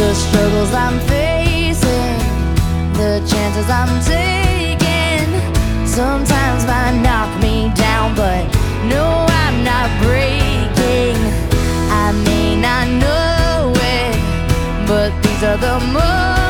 The struggles I'm facing, the chances I'm taking, sometimes might knock me down, but no, I'm not breaking. I may not know it, but these are the moments